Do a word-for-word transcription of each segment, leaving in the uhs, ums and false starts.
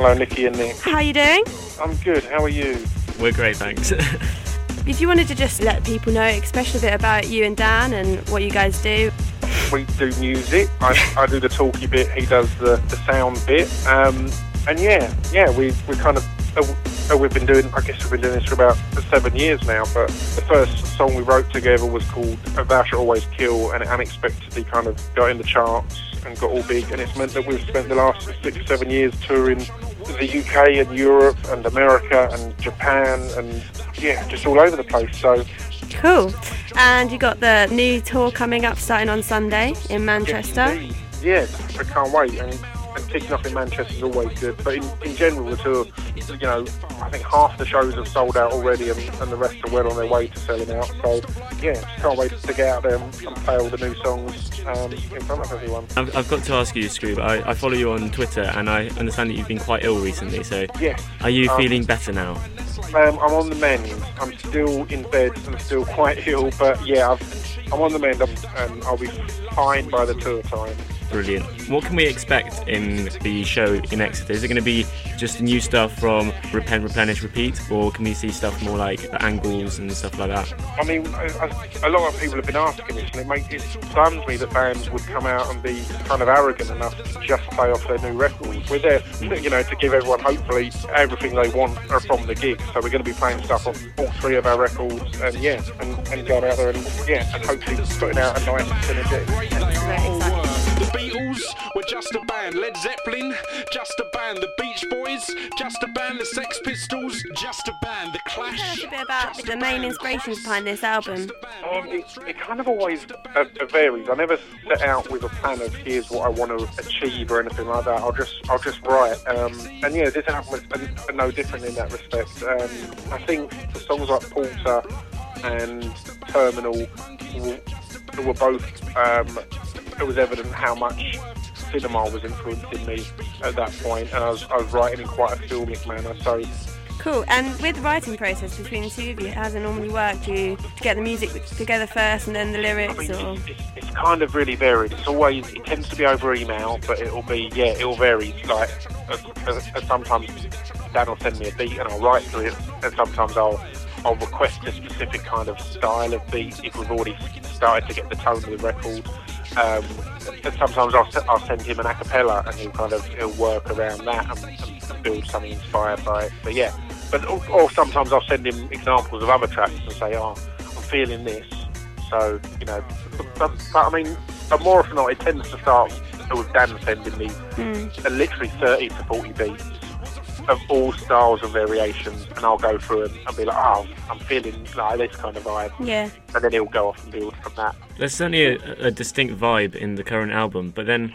Hello, Nikki and Nick. How are you doing? I'm good. How are you? We're great, thanks. If you wanted to just let people know, especially a bit about you and Dan and what you guys do. We do music. I, I do the talky bit. He does the, the sound bit. Um, and yeah, yeah, we we kind of uh, we've been doing. I guess we've been doing this for about seven years now. But the first song we wrote together was called "Thou Shalt Always Kill," and it unexpectedly kind of got in the charts and got all big. And it's meant that we've spent the last six, seven years touring the U K and Europe and America and Japan and yeah, just all over the place. So cool. And you got the new tour coming up, starting on Sunday in Manchester. Yes, yeah, I can't wait. And, and kicking off in Manchester is always good. But in, in general, the tour, you know, I think half the shows have sold out already, and, and the rest are well on their way to selling out. So yeah, just can't wait to get out there and, and play all the new songs um, in front of everyone. I've, I've got to ask you, Scroob, I, I follow you on Twitter, and I understand that you've been quite ill recently. So yes, are you um, feeling better now? Um, I'm on the mend. I'm still in bed and still quite ill, but yeah, I've, I'm on the mend, and I'll be fine by the tour time. Brilliant. What can we expect in the show in Exeter? Is it going to be just new stuff from Repent, Replenish, Repeat, or can we see stuff more like angles and stuff like that? I mean, a lot of people have been asking this, and it makes it stuns me that bands would come out and be kind of arrogant enough to just play off their new records. We're there, you know, to give everyone hopefully everything they want from the gig. So we're going to be playing stuff off all three of our records, and yeah, and, and going out there and yeah, and hopefully putting out a nice synergy. The Beatles were just a band, Led Zeppelin, just a band, the Beach Boys, just a band, the Sex Pistols, just a band, the Clash. Tell us a bit about the main inspirations behind this album. Um, it, it kind of always uh, varies. I never set out with a plan of here's what I want to achieve or anything like that. I'll just I'll just write. Um, and yeah, this album is uh, no different in that respect. Um, I think the songs like Porter and Terminal were, were both. Um, it was evident how much cinema was influencing me at that point, and I was, I was writing in quite a filmic manner. So cool. And with the writing process between the two of you, how does it normally work? Do you get the music together first and then the lyrics? I mean, or it's, it's, it's kind of really varied. It's always, it tends to be over email, but it'll be, yeah, it'll vary. Like, uh, uh, uh, sometimes Dan will send me a beat and I'll write to it, and sometimes I'll I'll request a specific kind of style of beat if we've already started to get the tone of the record. Um, and sometimes I'll, I'll send him an a cappella, and he'll kind of he'll work around that and, and build something inspired by it. But yeah, but or, or sometimes I'll send him examples of other tracks and say, oh, I'm feeling this. So you know, but, but, but I mean, but more often than not, it tends to start with Dan sending me mm. uh, literally thirty to forty beats of all styles and variations, and I'll go through them and be like, oh, I'm feeling like this kind of vibe. Yeah. And then he'll go off and build from that. There's certainly a, a distinct vibe in the current album, but then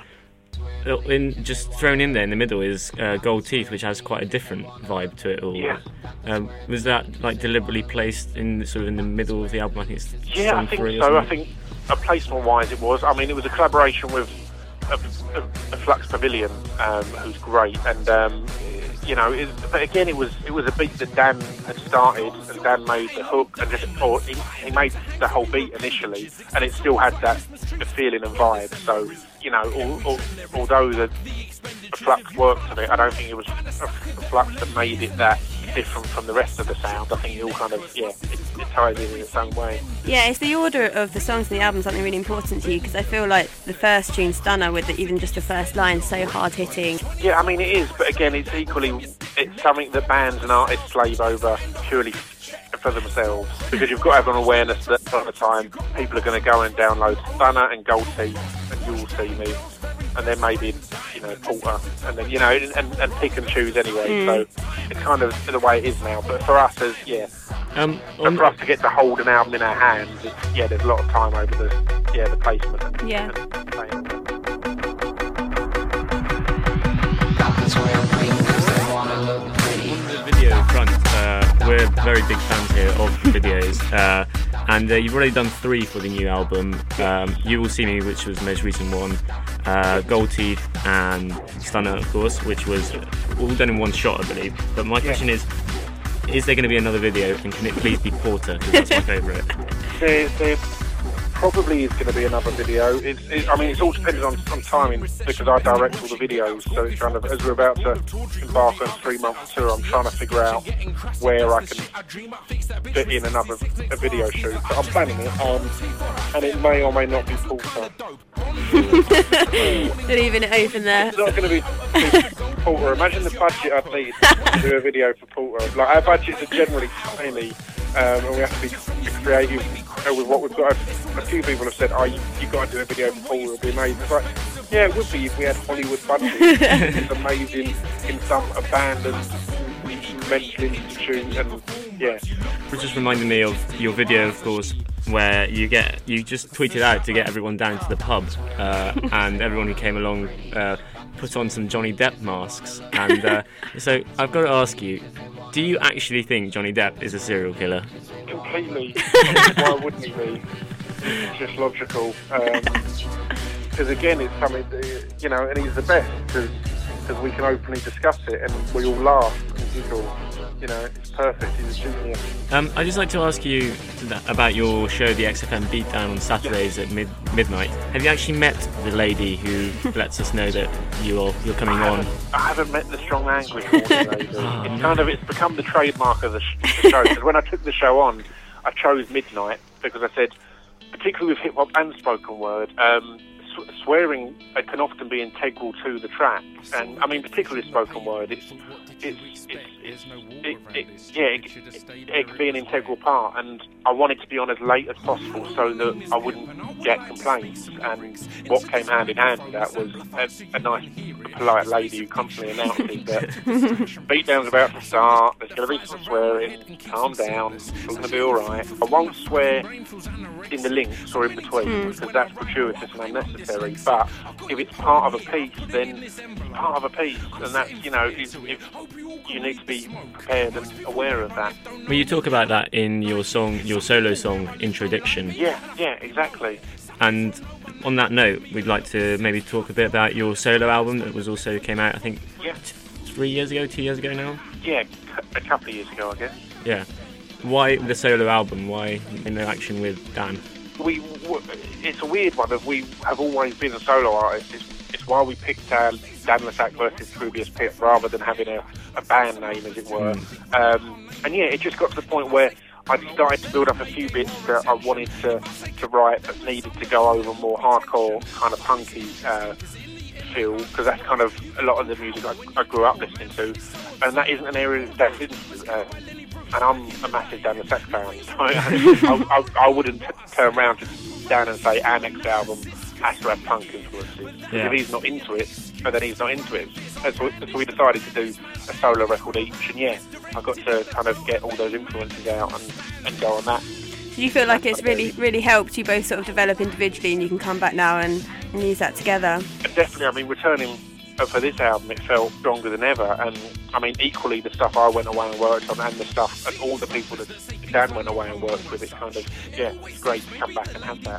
in just thrown in there in the middle is uh, Gold Teeth, which has quite a different vibe to it all. Yeah. Um, was that like deliberately placed in sort of in the middle of the album? I think it's yeah, song I think three or so. something. I think uh, placement-wise it was. I mean, it was a collaboration with a, a, a Flux Pavilion, um, who's great, and um, you know, it, but again, it was it was a beat that Dan had started, and Dan made the hook, and just or he, he made the whole beat initially, and it still had that the feeling and vibe. So you know, al, al, although the, the Flux worked on it, I don't think it was a, a Flux that made it that different from the rest of the sound. I think it all kind of yeah, it, it ties in in its own way. Yeah, is the order of the songs in the album something really important to you? Because I feel like the first tune, Stunner, with the, even just the first line, so hard hitting. Yeah, I mean it is, but again, it's equally it's something that bands and artists slave over purely for themselves, because you've got to have an awareness that at the time people are going to go and download Stunner and Gold Teeth and You Will See Me, and then maybe you know Porter, and then you know and, and pick and choose anyway. Mm. So it's kind of the way it is now. But for us, as yeah, um, and for us to get to hold an album in our hands, it's, yeah, there's a lot of time over the yeah the placement. And, yeah. And playing. On the video front, uh, we're very big fans here of videos, uh, and uh, you've already done three for the new album. Um, You Will See Me, which was the most recent one, uh, Gold Teeth, and Stunner, of course, which was all done in one shot, I believe. But my question is, is there going to be another video, and can it please be Porter, because that's my favourite? There, there probably is going to be another video. It's, it, I mean, it's all dependent on, on timing because I direct all the videos. So it's kind of, as we're about to embark on a three-month tour, I'm trying to figure out where I can fit in another a video shoot. So I'm planning it, um, and it may or may not be Porter. Leaving it open there. It's not going to be Porter. Imagine the budget I'd need to do a video for Porter. Like, our budgets are generally tiny, um, and we have to be creative with what we've got. A few people have said, "Oh, you, you got to do a video for Porter. It'll be amazing." It's like, yeah, it would be if we had Hollywood budget. It's amazing in some abandoned mental institute, and yeah. It just reminded me of your video, of course, where you get you just tweeted out to get everyone down to the pub, uh, and everyone who came along uh, put on some Johnny Depp masks. And uh, so I've got to ask you, do you actually think Johnny Depp is a serial killer? Completely. Why wouldn't he be? It's just logical. Because um, again, it's something that, you know, and he's the best because we can openly discuss it and we all laugh and giggle. You know, it's perfect. He's a genius. Um, I'd just like to ask you about your show, the X F M Beatdown, on Saturdays at mid- midnight. Have you actually met the lady who lets us know that you're you're coming I on? I haven't met the strong language warning lady. oh, it's no. kind of it's become the trademark of the, sh- the show. Because when I took the show on, I chose midnight because I said, particularly with hip hop and spoken word, um, sw- swearing it can often be integral to the track. And I mean, particularly spoken word, it's it's it's, it's it, it, yeah, it, it, it can be an integral part. And I wanted to be on as late as possible so that I wouldn't get complaints. And what came hand in hand with that was a, a nice, polite lady who constantly announces that Beatdown's about to start. There's going to be some swearing. Calm down. It's all going to be all right. I won't swear in the links or in between mm. because that's gratuitous and unnecessary. But if it's part of a piece, then part of a piece, and that's, you know, if, if you need to be prepared and aware of that. Well, you talk about that in your song, your solo song, Introduction. Yeah, yeah, exactly. And on that note, we'd like to maybe talk a bit about your solo album that was also came out, I think, yeah. t- three years ago, two years ago now? Yeah, a couple of years ago, I guess. Yeah. Why the solo album? Why no action with Dan? We, it's a weird one. We have always been a solo artist. It's, it's why we picked uh, Dan Le Sac versus Scroobius Pip rather than having a, a band name, as it were. Mm. Um, and yeah, it just got to the point where I started to build up a few bits that I wanted to, to write but needed to go over more hardcore, kind of punky uh, feel, because that's kind of a lot of the music I, I grew up listening to. And that isn't an area that Dan didn't. Uh, and I'm a massive Dan Le Sac fan, so I, I, I wouldn't t- turn around to Dan and say our next album has to have punk influences. Yeah. If he's not into it, and then he's not into it. And so, so we decided to do a solo record each, and yeah, I got to kind of get all those influences out and, and go on that. Do you feel like it's really, really helped you both sort of develop individually, and you can come back now and, and use that together? Definitely. I mean, returning for this album, it felt stronger than ever, and I mean, equally the stuff I went away and worked on, and the stuff, and all the people that Dan went away and worked with, it kind of, yeah, it's great to come back and have that.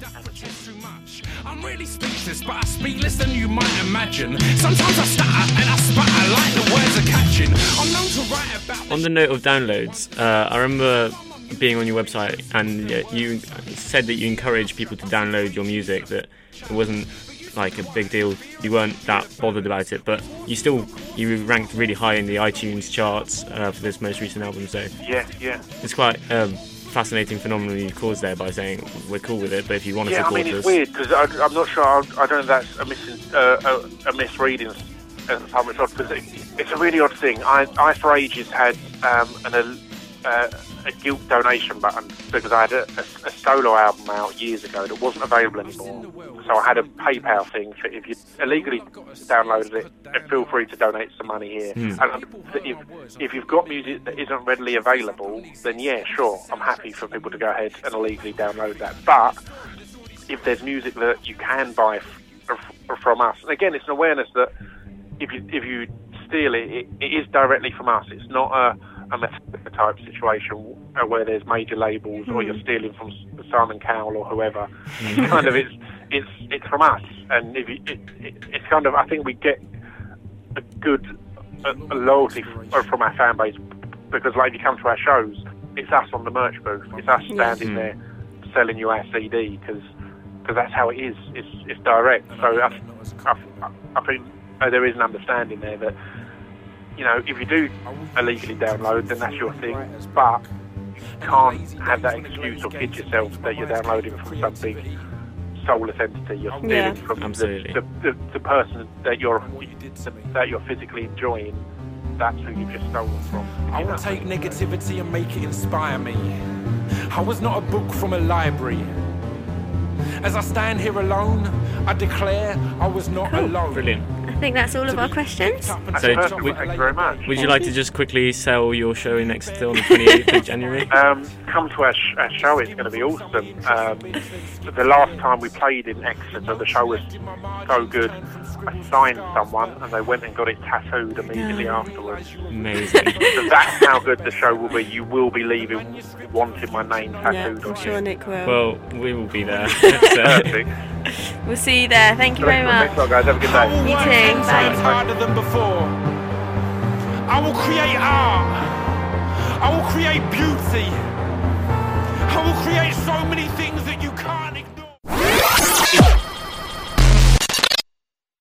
I'm really speechless, but I speak less than you might imagine. Sometimes I stutter and I sputter like the words are catching. I'm known to write about. On the note of downloads, uh, I remember being on your website, and uh, you said that you encourage people to download your music, that it wasn't like a big deal, you weren't that bothered about it, but you still you ranked really high in the iTunes charts uh, for this most recent album. So yeah, yeah, it's quite a fascinating phenomenon you caused there by saying we're cool with it, but if you want to yeah, support I mean, it's us, weird because I'm not sure. I, I don't know if that's a, mis- uh, a, a misreading as far as because it, it's a really odd thing. I, I for ages had um, an uh, a guilt donation button because I had a, a, a solo album out years ago that wasn't available anymore. So I had a PayPal thing for if you illegally downloaded it, feel free to donate some money here. Mm. And if, if you've got music that isn't readily available, then yeah, sure, I'm happy for people to go ahead and illegally download that. But if there's music that you can buy f- f- from us, and again, it's an awareness that if you if you steal it, it, it is directly from us. It's not a a Metallica type situation where there's major labels mm. or you're stealing from Simon Cowell or whoever. It's kind of it's it's it's from us, and if you, it, it, it's kind of I think we get a good a, a loyalty f- from our fan base because like if you come to our shows, it's us on the merch booth, it's us standing mm. there selling you our C D because because that's how it is. It's, it's direct. So I, I, I think uh, there is an understanding there that, you know, if you do illegally download, then that's your thing. But you can't have that excuse or kid yourself that you're downloading from some big soulless entity. You're stealing Yeah. from the, Absolutely. the, the, the person that you're that you're physically enjoying. That's who you've just stolen from. I will take negativity and make it inspire me. I was not a book from a library. As I stand here alone, I declare I was not alone. Brilliant. I think that's all of our questions. That's So, perfect. we- Thank you very much. Would you like to just quickly sell your show in Exeter on the twenty-eighth of January? Um, come to our, sh- our show, it's going to be awesome. Um, the last time we played in Exeter, the show was so good. I signed someone and they went and got it tattooed immediately afterwards. Amazing. So that's how good the show will be. You will be leaving wanting my name Yeah, tattooed I'm on sure you. Nick will. Well, we will be there. So, Perfect. We'll see you there. Thank you very Thanks much. a lot, guys. Have a good I day. will You work too. ten Bye. times harder than before. I will create art. I will create beauty. I will create so many things that you can't ignore.